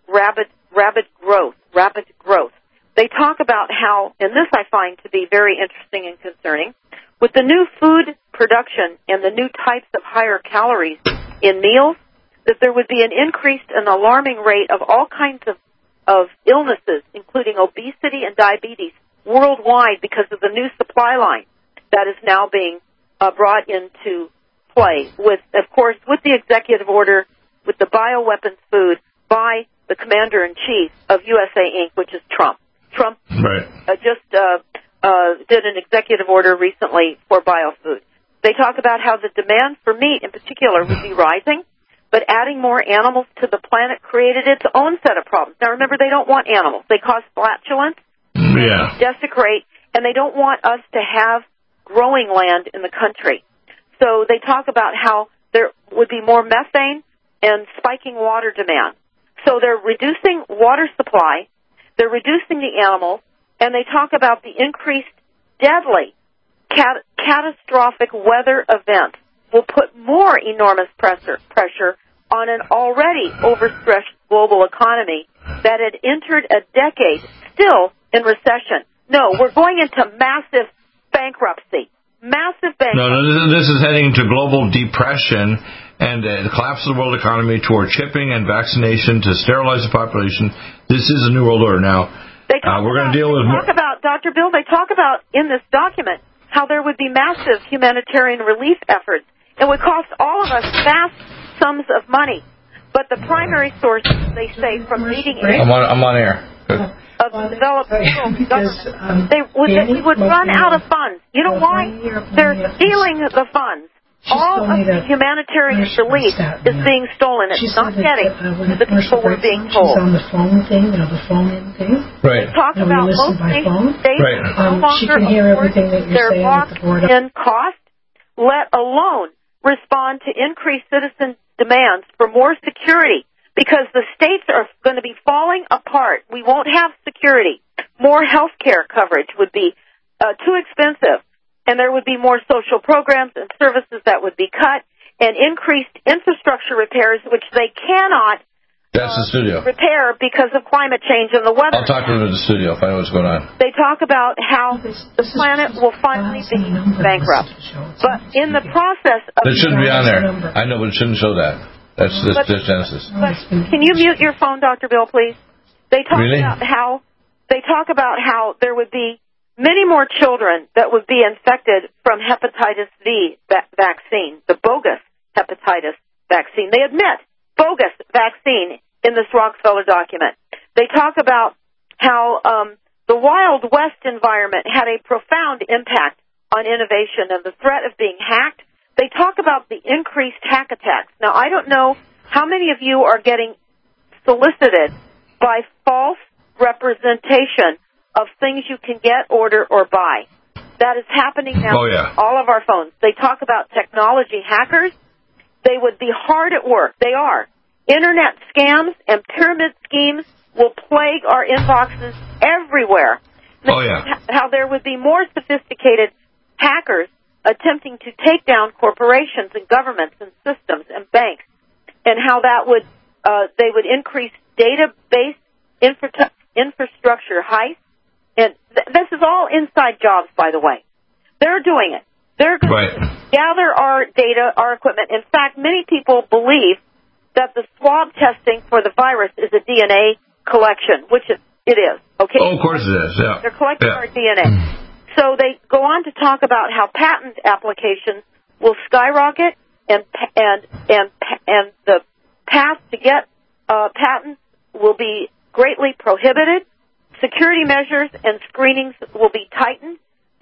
growth. They talk about how, and this I find to be very interesting and concerning, with the new food production and the new types of higher calories in meals, that there would be an increased and alarming rate of all kinds of illnesses, including obesity and diabetes, worldwide because of the new supply line that is now being brought into play, with, of course, with the executive order, with the bioweapons food by the Commander-in-Chief of USA Inc., which is Trump. Trump just did an executive order recently for biofood. They talk about how the demand for meat in particular would be rising, but adding more animals to the planet created its own set of problems. Now remember, they don't want animals. They cause flatulence, desecrate, and they don't want us to have growing land in the country. So they talk about how there would be more methane and spiking water demand. So they're reducing water supply, they're reducing the animals, and they talk about the increased deadly, catastrophic weather events will put more enormous pressure on an already overstretched global economy that had entered a decade still in recession. No, we're going into massive bankruptcy. Massive bankruptcy. No, this is heading to global depression and the collapse of the world economy toward chipping and vaccination to sterilize the population. This is a new world order now. We're going to deal with more. Dr. Bill, they talk about in this document how there would be massive humanitarian relief efforts. It would cost all of us vast sums of money. But the primary source, they say, from leading I'm on air. Good. of developed government, we would run out of funds. You know why? They're stealing the funds. All of the humanitarian relief is being stolen. It's not getting to the people we're being told. She's on the phone thing, the phone-in thing. Right. Talk about most states no longer she can hear everything that you're saying locked at the board. in cost, let alone respond to increased citizen demands for more security, because the states are going to be falling apart. We won't have security. More health care coverage would be too expensive. And there would be more social programs and services that would be cut, and increased infrastructure repairs, which they cannot That's the studio. repair because of climate change and the weather. I'll talk to them in the studio, find out what's going on. They talk about how the planet will finally be bankrupt. But in the process of... It shouldn't be on there. I know, but it shouldn't show that. That's Genesis. But can you mute your phone, Dr. Bill, please? They talk about how there would be many more children that would be infected from hepatitis V vaccine, the bogus hepatitis vaccine. They admit bogus vaccine in this Rockefeller document. They talk about how the Wild West environment had a profound impact on innovation and the threat of being hacked. They talk about the increased hack attacks. Now, I don't know how many of you are getting solicited by false representation of things you can get, order, or buy. That is happening now on all of our phones. They talk about technology hackers. They would be hard at work. They are. Internet scams and pyramid schemes will plague our inboxes everywhere. How there would be more sophisticated hackers attempting to take down corporations and governments and systems and banks, and how that would they would increase database infrastructure heists. And this is all inside jobs, by the way. They're doing it. They're going to gather our data, our equipment. In fact, many people believe that the swab testing for the virus is a DNA collection, which it is. Okay. Oh, of course it is. Yeah. They're collecting our DNA. So they go on to talk about how patent applications will skyrocket, and the path to get patents will be greatly prohibited. Security measures and screenings will be tightened.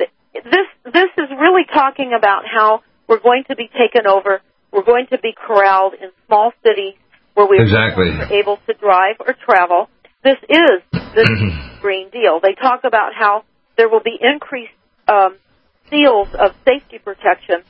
This is really talking about how we're going to be taken over. We're going to be corralled in small cities where we are able to drive or travel. This is the Green Deal. They talk about how there will be increased seals of safety protection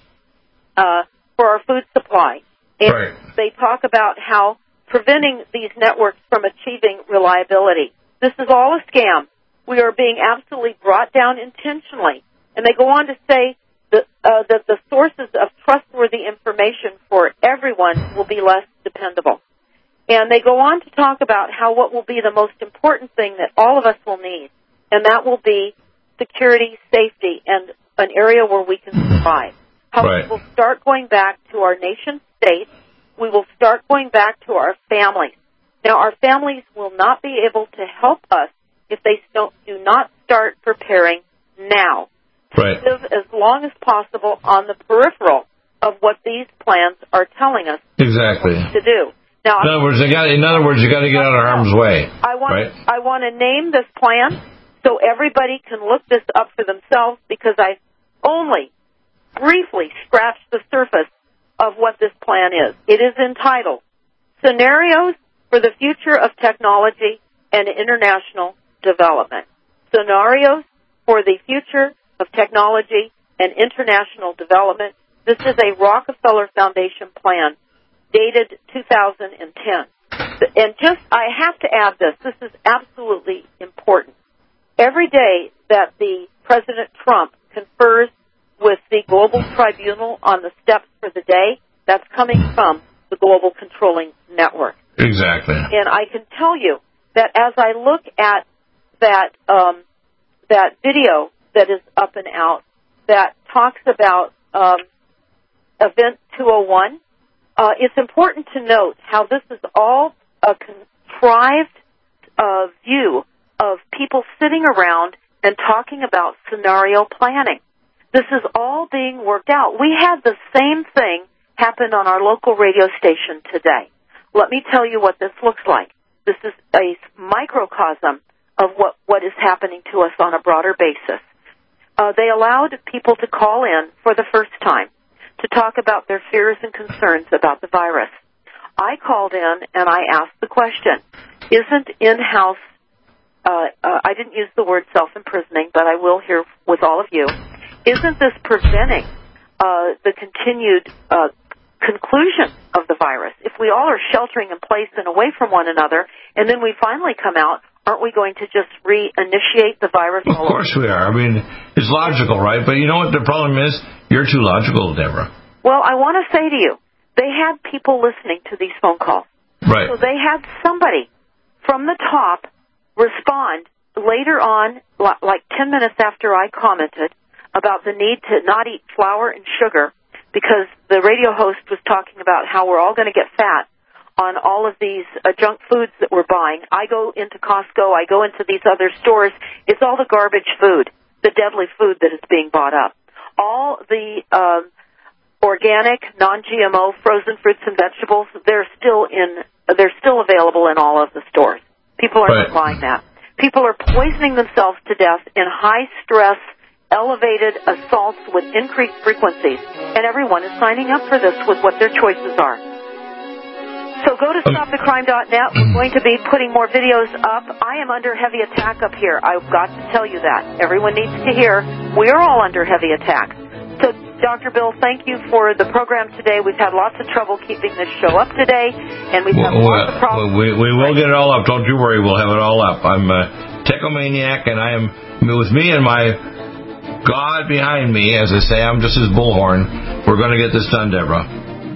for our food supply. And they talk about how preventing these networks from achieving reliability. This is all a scam. We are being absolutely brought down intentionally. And they go on to say that the sources of trustworthy information for everyone will be less dependable. And they go on to talk about how what will be the most important thing that all of us will need, and that will be security, safety, and an area where we can survive. How we will start going back to our nation state. We will start going back to our families. Now, our families will not be able to help us if they do not start preparing now to live as long as possible on the peripheral of what these plans are telling us to do. Now, in other words, you got to get out of harm's way. I want to name this plan so everybody can look this up for themselves, because I only briefly scratched the surface of what this plan is. It is entitled Scenarios for the Future of Technology and International Development. Scenarios for the Future of Technology and International Development. This is a Rockefeller Foundation plan dated 2010. And I have to add this. This is absolutely important. Every day that the President Trump confers with the Global Tribunal on the steps for the day, that's coming from the Global Controlling Network. Exactly. And I can tell you that as I look at that video that is up and out that talks about Event 201, it's important to note how this is all a contrived view of people sitting around and talking about scenario planning. This is all being worked out. We had the same thing happen on our local radio station today. Let me tell you what this looks like. This is a microcosm of what is happening to us on a broader basis. They allowed people to call in for the first time to talk about their fears and concerns about the virus. I called in and I asked the question, isn't in-house, I didn't use the word self-imprisoning, but I will here with all of you, isn't this preventing the continued conclusion of the virus? If we all are sheltering in place and away from one another, and then we finally come out, aren't we going to just reinitiate the virus? Of course we are. I mean, it's logical, right? But you know what the problem is? You're too logical, Deborah. Well, I want to say to you, they had people listening to these phone calls. Right. So they had somebody from the top respond later on, like 10 minutes after I commented, about the need to not eat flour and sugar because the radio host was talking about how we're all going to get fat on all of these junk foods that we're buying. I go into Costco, I go into these other stores. It's all the garbage food, the deadly food that is being bought up. All the organic, non-GMO frozen fruits and vegetables, they're still available in all of the stores. People are not buying that. People are poisoning themselves to death in high-stress, elevated assaults with increased frequencies, and everyone is signing up for this with what their choices are. So go to stopthecrime.net. We're going to be putting more videos up. I am under heavy attack up here. I've got to tell you that. Everyone needs to hear we're all under heavy attack. So, Dr. Bill, thank you for the program today. We've had lots of trouble keeping this show up today, and we've had lots of problems. We will get it all up. Don't you worry. We'll have it all up. I'm a techomaniac, and I am, with me and my God behind me, as I say, I'm just his bullhorn. We're going to get this done, Deborah.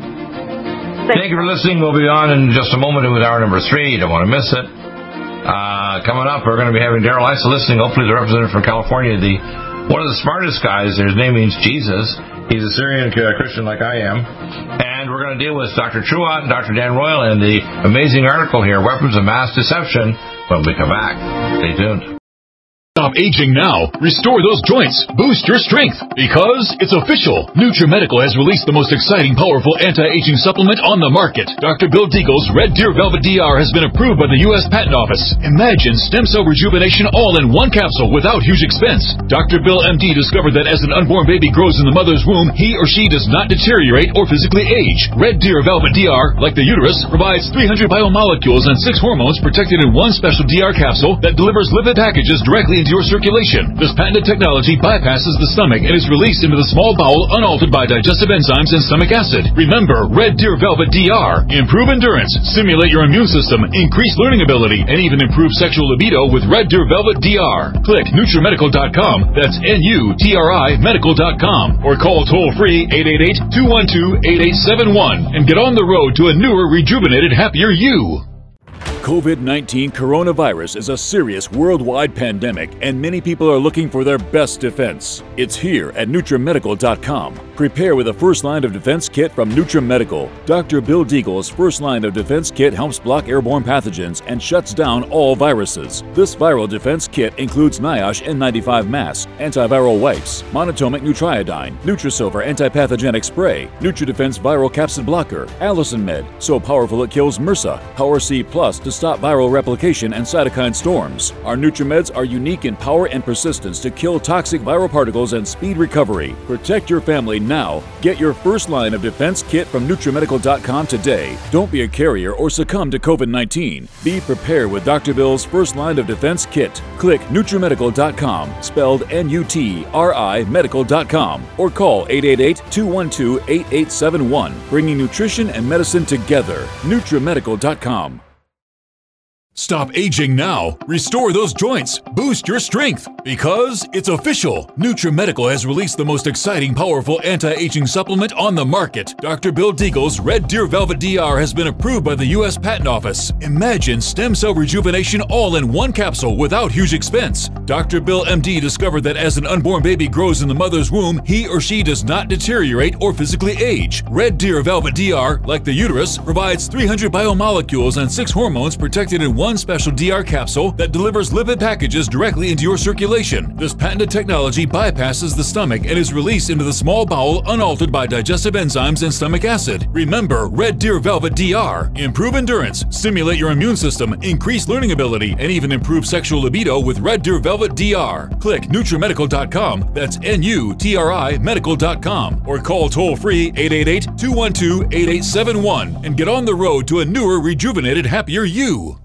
Thank you for listening. We'll be on in just a moment with hour number 3. You don't want to miss it. Coming up, we're going to be having Darrell Issa listening, hopefully the representative from California, one of the smartest guys. His name means Jesus. He's a Syrian Christian like I am. And we're going to deal with Dr. Truott and Dr. Dan Royal and the amazing article here, Weapons of Mass Deception, when we come back. Stay tuned. Stop aging now. Restore those joints. Boost your strength. Because it's official. NutriMedical has released the most exciting, powerful anti-aging supplement on the market. Dr. Bill Deagle's Red Deer Velvet DR has been approved by the U.S. Patent Office. Imagine stem cell rejuvenation all in one capsule without huge expense. Dr. Bill MD discovered that as an unborn baby grows in the mother's womb, he or she does not deteriorate or physically age. Red Deer Velvet DR, like the uterus, provides 300 biomolecules and 6 hormones protected in one special DR capsule that delivers lipid packages directly into your circulation. This patented technology bypasses the stomach and is released into the small bowel unaltered by digestive enzymes and stomach acid. Remember, Red Deer Velvet DR. Improve endurance, stimulate your immune system, increase learning ability, and even improve sexual libido with Red Deer Velvet DR. Click NutriMedical.com, that's NUTRI Medical.com, or call toll-free 888-212-8871 and get on the road to a newer, rejuvenated, happier you. COVID-19 coronavirus is a serious worldwide pandemic, and many people are looking for their best defense. It's here at NutriMedical.com. Prepare with a first line of defense kit from NutriMedical. Dr. Bill Deagle's first line of defense kit helps block airborne pathogens and shuts down all viruses. This viral defense kit includes NIOSH N95 mask, antiviral wipes, monatomic Nutriodine, Nutrisilver antipathogenic spray, NutriDefense viral capsid blocker, Allison Med, so powerful it kills MRSA, Power C Plus to stop viral replication and cytokine storms. Our NutriMeds are unique in power and persistence to kill toxic viral particles and speed recovery. Protect your family now. Get your first line of defense kit from NutriMedical.com today. Don't be a carrier or succumb to COVID-19. Be prepared with Dr. Bill's first line of defense kit. Click NutriMedical.com, spelled N-U-T-R-I Medical.com, or call 888-212-8871, bringing nutrition and medicine together. NutriMedical.com. Stop aging now. Restore those joints. Boost your strength. Because it's official. NutriMedical has released the most exciting, powerful anti-aging supplement on the market. Dr. Bill Deagle's Red Deer Velvet DR has been approved by the U.S. Patent Office. Imagine stem cell rejuvenation all in one capsule without huge expense. Dr. Bill MD discovered that as an unborn baby grows in the mother's womb, he or she does not deteriorate or physically age. Red Deer Velvet DR, like the uterus, provides 300 biomolecules and 6 hormones protected in one one special DR capsule that delivers lipid packages directly into your circulation. This patented technology bypasses the stomach and is released into the small bowel unaltered by digestive enzymes and stomach acid. Remember Red Deer Velvet DR. Improve endurance, stimulate your immune system, increase learning ability, and even improve sexual libido with Red Deer Velvet DR. Click NutriMedical.com, that's N-U-T-R-I Medical.com, or call toll-free 888-212-8871 and get on the road to a newer, rejuvenated, happier you.